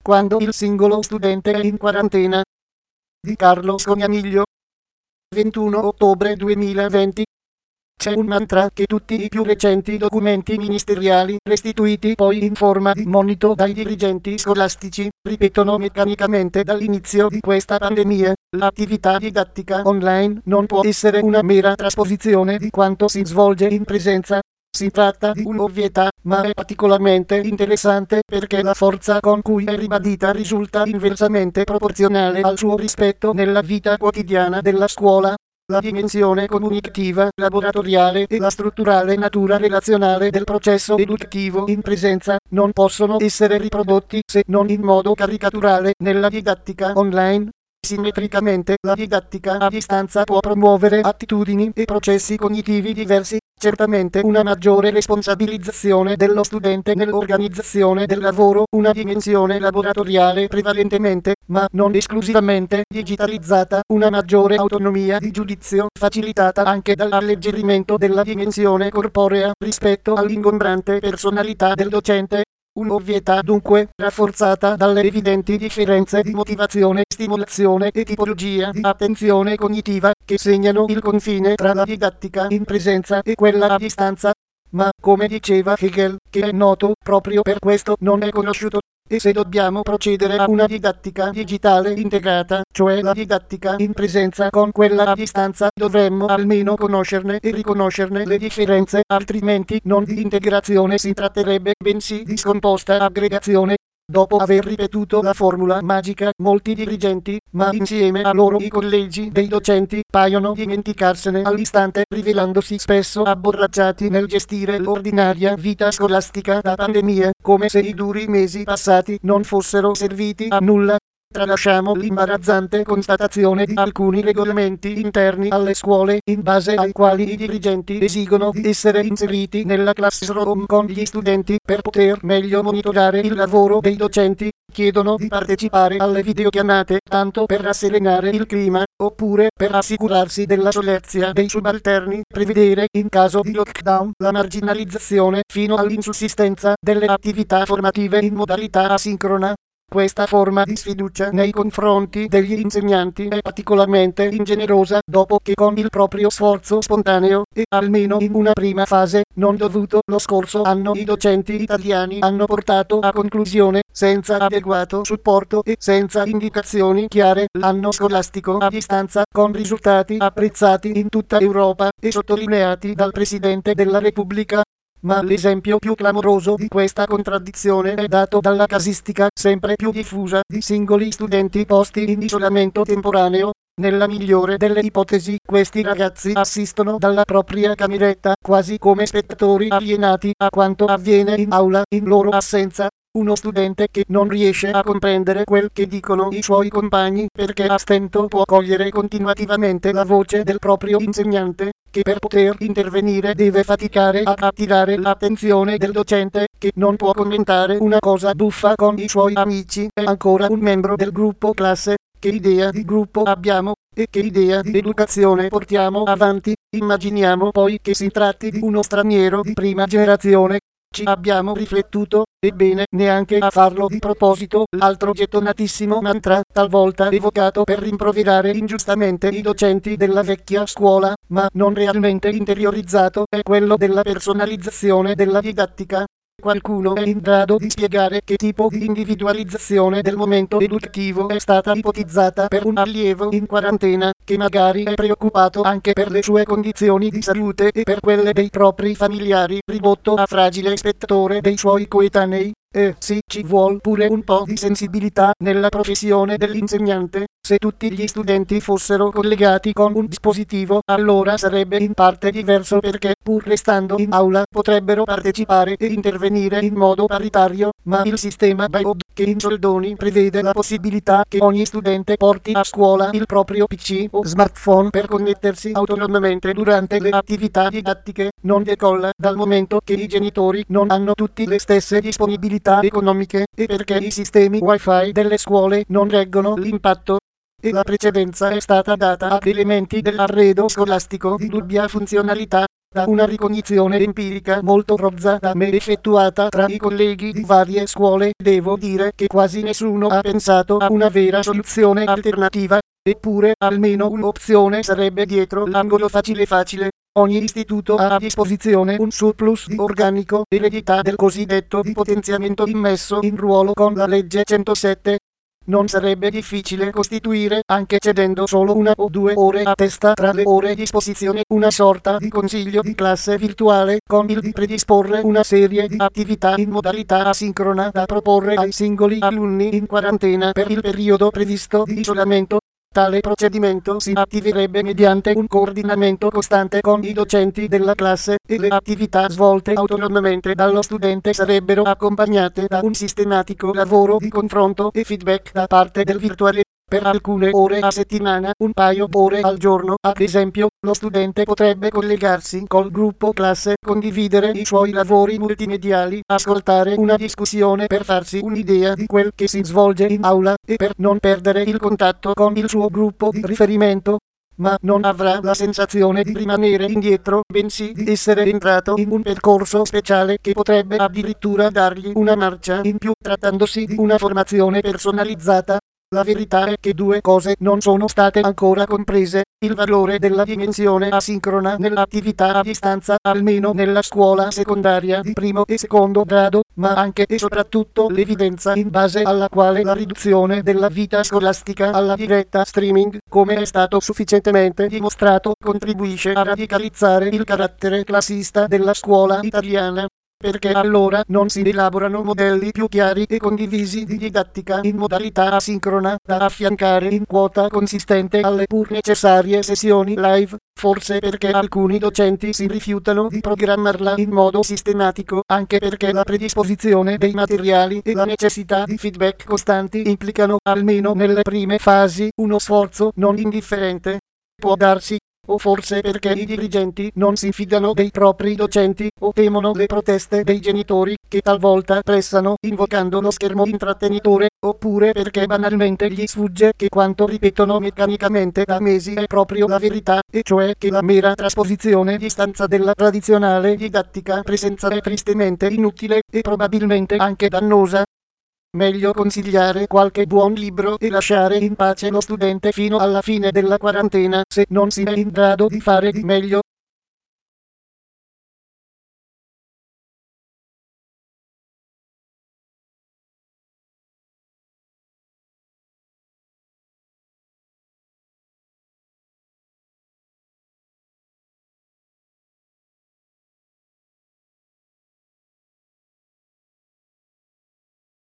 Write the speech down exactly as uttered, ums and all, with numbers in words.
quando il singolo studente è in quarantena. Di Carlo Scognamiglio. ventuno ottobre duemilaventi. C'è un mantra che tutti i più recenti documenti ministeriali, restituiti poi in forma di monito dai dirigenti scolastici, ripetono meccanicamente dall'inizio di questa pandemia: l'attività didattica online non può essere una mera trasposizione di quanto si svolge in presenza. Si tratta di un'ovvietà, ma è particolarmente interessante perché la forza con cui è ribadita risulta inversamente proporzionale al suo rispetto nella vita quotidiana della scuola. La dimensione comunicativa, laboratoriale e la strutturale natura relazionale del processo educativo in presenza non possono essere riprodotti, se non in modo caricaturale, nella didattica online. Simmetricamente, la didattica a distanza può promuovere attitudini e processi cognitivi diversi. Certamente una maggiore responsabilizzazione dello studente nell'organizzazione del lavoro, una dimensione laboratoriale prevalentemente, ma non esclusivamente, digitalizzata, una maggiore autonomia di giudizio, facilitata anche dall'alleggerimento della dimensione corporea rispetto all'ingombrante personalità del docente. Un'ovvietà dunque, rafforzata dalle evidenti differenze di motivazione, stimolazione e tipologia di attenzione cognitiva, che segnano il confine tra la didattica in presenza e quella a distanza. Ma, come diceva Hegel, che è noto, proprio per questo non è conosciuto. E se dobbiamo procedere a una didattica digitale integrata, cioè la didattica in presenza con quella a distanza, dovremmo almeno conoscerne e riconoscerne le differenze, altrimenti non di integrazione si tratterebbe, bensì di scomposta aggregazione. Dopo aver ripetuto la formula magica, molti dirigenti, ma insieme a loro i collegi dei docenti, paiono dimenticarsene all'istante, rivelandosi spesso abborracciati nel gestire l'ordinaria vita scolastica da pandemia, come se i duri mesi passati non fossero serviti a nulla. Tralasciamo l'imbarazzante constatazione di alcuni regolamenti interni alle scuole, in base ai quali i dirigenti esigono di essere inseriti nella classroom con gli studenti per poter meglio monitorare il lavoro dei docenti. Chiedono di partecipare alle videochiamate tanto per rasserenare il clima, oppure per assicurarsi della solerzia dei subalterni, prevedere in caso di lockdown la marginalizzazione fino all'insussistenza delle attività formative in modalità asincrona. Questa forma di sfiducia nei confronti degli insegnanti è particolarmente ingenerosa dopo che con il proprio sforzo spontaneo, e almeno in una prima fase, non dovuto lo scorso anno, i docenti italiani hanno portato a conclusione, senza adeguato supporto e senza indicazioni chiare, l'anno scolastico a distanza, con risultati apprezzati in tutta Europa e sottolineati dal Presidente della Repubblica. Ma l'esempio più clamoroso di questa contraddizione è dato dalla casistica sempre più diffusa di singoli studenti posti in isolamento temporaneo. Nella migliore delle ipotesi, questi ragazzi assistono dalla propria cameretta, quasi come spettatori alienati a quanto avviene in aula in loro assenza. Uno studente che non riesce a comprendere quel che dicono i suoi compagni perché a stento può cogliere continuativamente la voce del proprio insegnante, che per poter intervenire deve faticare ad attirare l'attenzione del docente, che non può commentare una cosa buffa con i suoi amici, è ancora un membro del gruppo classe. Che idea di gruppo abbiamo? E che idea di educazione portiamo avanti? Immaginiamo poi che si tratti di uno straniero di prima generazione. Ci abbiamo riflettuto? Ebbene, neanche a farlo di proposito, l'altro gettonatissimo mantra, talvolta evocato per rimproverare ingiustamente i docenti della vecchia scuola, ma non realmente interiorizzato, è quello della personalizzazione della didattica. Qualcuno è in grado di spiegare che tipo di individualizzazione del momento educativo è stata ipotizzata per un allievo in quarantena, che magari è preoccupato anche per le sue condizioni di salute e per quelle dei propri familiari, ridotto a fragile spettatore dei suoi coetanei? Eh sì, ci vuol pure un po' di sensibilità nella professione dell'insegnante. Se tutti gli studenti fossero collegati con un dispositivo, allora sarebbe in parte diverso perché, pur restando in aula, potrebbero partecipare e intervenire in modo paritario, ma il sistema Baod, che in soldoni prevede la possibilità che ogni studente porti a scuola il proprio P C o smartphone per connettersi autonomamente durante le attività didattiche, non decolla dal momento che i genitori non hanno tutti le stesse disponibilità economiche, e perché i sistemi wifi delle scuole non reggono l'impatto. E la precedenza è stata data ad elementi dell'arredo scolastico di dubbia funzionalità. da una ricognizione empirica molto rozza da me effettuata tra i colleghi di varie scuole, devo dire che quasi nessuno ha pensato a una vera soluzione alternativa, eppure almeno un'opzione sarebbe dietro l'angolo facile facile. Ogni istituto ha a disposizione un surplus di organico, eredità del cosiddetto di potenziamento immesso in ruolo con la legge centosette. Non sarebbe difficile costituire, anche cedendo solo una o due ore a testa tra le ore a disposizione, una sorta di consiglio di classe virtuale, con il di predisporre una serie di attività in modalità asincrona da proporre ai singoli alunni in quarantena per il periodo previsto di isolamento. Tale procedimento si attiverebbe mediante un coordinamento costante con i docenti della classe e le attività svolte autonomamente dallo studente sarebbero accompagnate da un sistematico lavoro di confronto e feedback da parte del virtuale. Per alcune ore a settimana, un paio d'ore al giorno, ad esempio, lo studente potrebbe collegarsi col gruppo classe, condividere i suoi lavori multimediali, ascoltare una discussione per farsi un'idea di quel che si svolge in aula, e per non perdere il contatto con il suo gruppo di riferimento. Ma non avrà la sensazione di rimanere indietro, bensì di essere entrato in un percorso speciale che potrebbe addirittura dargli una marcia in più, trattandosi di una formazione personalizzata. La verità è che due cose non sono state ancora comprese: il valore della dimensione asincrona nell'attività a distanza, almeno nella scuola secondaria di primo e secondo grado, ma anche e soprattutto l'evidenza in base alla quale la riduzione della vita scolastica alla diretta streaming, come è stato sufficientemente dimostrato, contribuisce a radicalizzare il carattere classista della scuola italiana. Perché allora non si elaborano modelli più chiari e condivisi di didattica in modalità asincrona da affiancare in quota consistente alle pur necessarie sessioni live? Forse perché alcuni docenti si rifiutano di programmarla in modo sistematico, anche perché la predisposizione dei materiali e la necessità di feedback costanti implicano, almeno nelle prime fasi, uno sforzo non indifferente. Può darsi. O forse perché i dirigenti non si fidano dei propri docenti, o temono le proteste dei genitori, che talvolta pressano invocando lo schermo intrattenitore, oppure perché banalmente gli sfugge che quanto ripetono meccanicamente da mesi è proprio la verità, e cioè che la mera trasposizione a distanza della tradizionale didattica presenza è tristemente inutile, e probabilmente anche dannosa. Meglio consigliare qualche buon libro e lasciare in pace lo studente fino alla fine della quarantena, se non si è in grado di fare di meglio.